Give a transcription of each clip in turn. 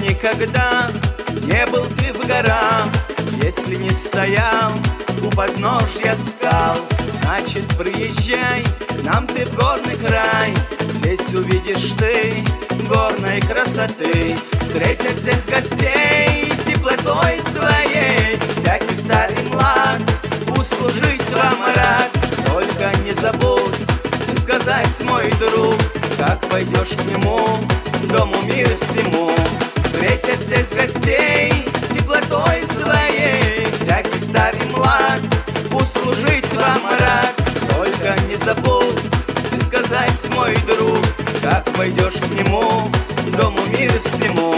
никогда не был ты в горах, если не стоял у подножья скал, значит, приезжай к нам ты в горный край. Здесь увидишь ты горной красоты, встретят здесь гостей теплотой своей. Всякий старый млад услужить вам рад, только не забудь ты сказать, мой друг, как пойдешь к нему, дому мир всему. Встретят здесь гостей теплотой своей. Всякий старый млад услужить вам рад, только не забудь ты сказать, мой друг, как пойдешь к нему, дому мир всему.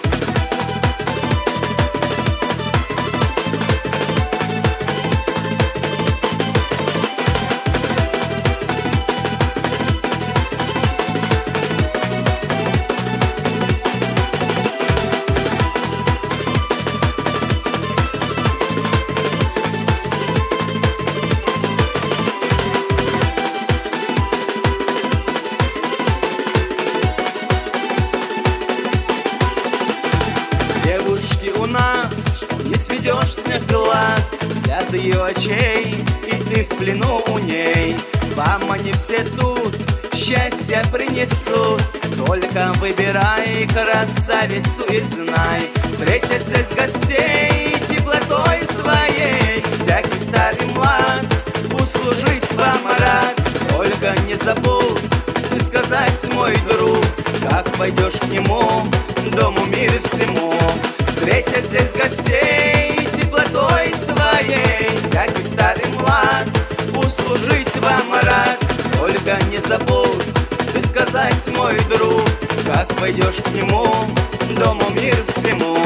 Девушки у нас, что не сведешь с них глаз, взгляд ее очей, и ты в плену у ней. Вам они все тут счастье принесут, только выбирай красавицу и знай. Встретят здесь гостей теплотой своей. Всякий старый млад услужить вам рад, только не забудь ты сказать, мой друг, как пойдешь к нему, дому мир всему. Встретят здесь гостей теплотой своей. Всякий старый млад услужить вам рад, только не забудь ты сказать, мой друг, как пойдешь к нему, дому мир всему.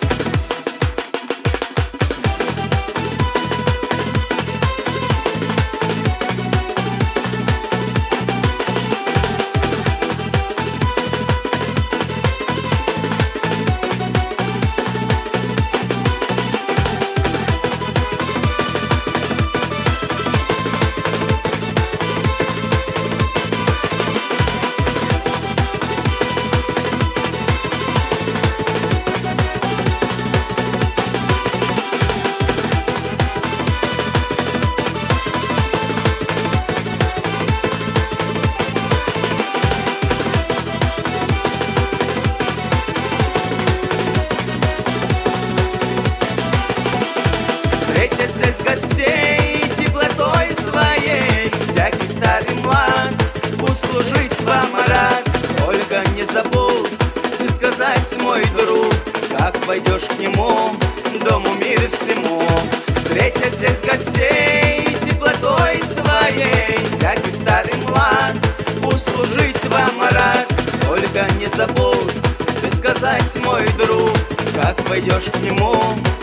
Встретят здесь гостей теплотой своей. Всякий старый млад услужить вам рад, только не забудь ты сказать, мой друг, как пойдешь к нему, дому мир всему. Встретят здесь гостей теплотой своей. Всякий старый млад услужить вам рад, только не забудь ты сказать, мой друг, как пойдешь к нему,